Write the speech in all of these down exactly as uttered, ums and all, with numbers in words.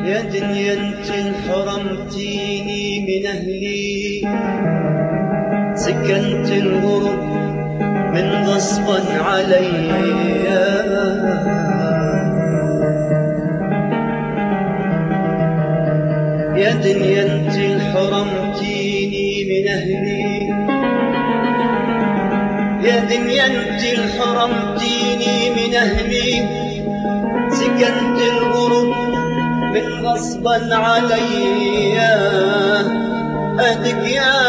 يا دنيا انت انحرمتيني من اهلي، سكنت الغرب من غصبا علي. يا دنيا انت انحرمتيني من اهلي، يا دنيا انت انحرمتيني من اهلي، سكنت الغرب من غصبا علي. أدق يا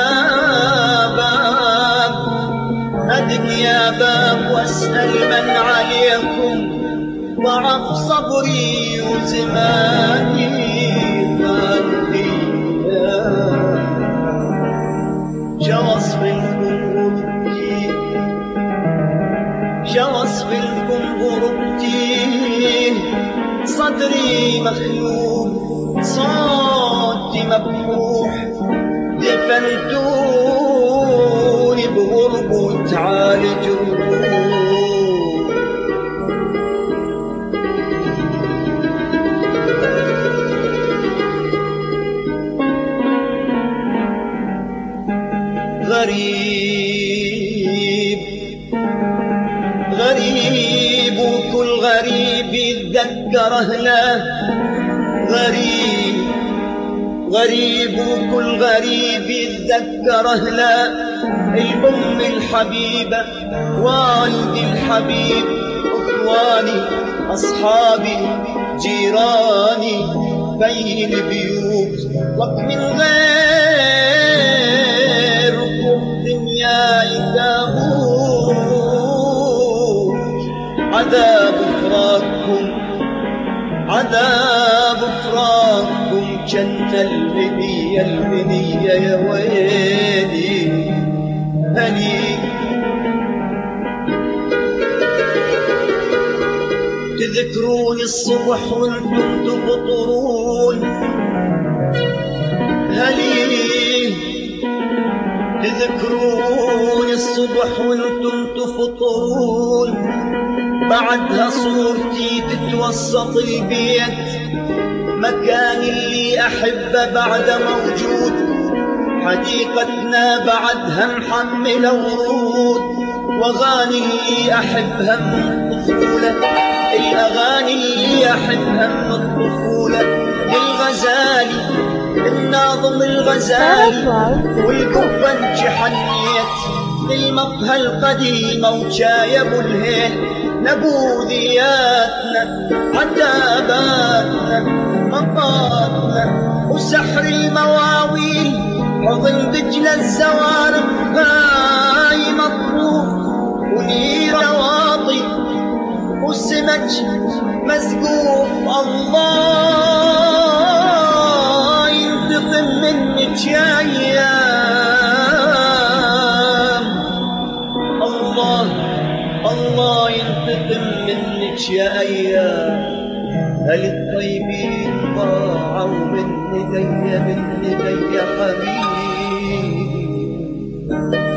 باب، أدق يا باب واسأل من عليكم، ضعف صبري وزماني فاني. جوص منكم غربتي، جوص منكم غربتي، صدري مخلوق صوتي مبحوح، دفنتوني بغرب وتعالجوا. غريب غريب وكل غريب يتذكر أهله، غريب غريب وكل غريب يتذكر أهله. الأم الحبيبة، والدي الحبيب، إخواني أصحابي جيراني، بين البيوت لك من غيركم دنياي تابوت. عذاب فراقكم، عذاب فراقكم جنة المنية المنية. يا ويلي هلي تذكروني الصبح وانتم تفطرون، هلي تذكروني الصبح وانتم تفطرون. بعدها صورتي تتوسط البيت، مكان اللي أحبه بعد موجود. حديقتنا بعدها محملة ورود، وأغاني اللي أحبها من الطفولة، الأغاني اللي أحبها من الطفولة. للغزالي الناظم الغزالي، والقبة حنيت للمقهى القديمة وشاي أبو الهيل. نبوذياتنا عتاباتنا مقاتنا وسحر المواويل، حضن دجلة الزوارق هاي مطروح، ولي رواطي والسمك مسقوف. الله ينتقم منك يا ايام، الله الله ينتقم منك يا ايام. هل الطيبين ضاعوا من ايديا من ايديا حبيبي؟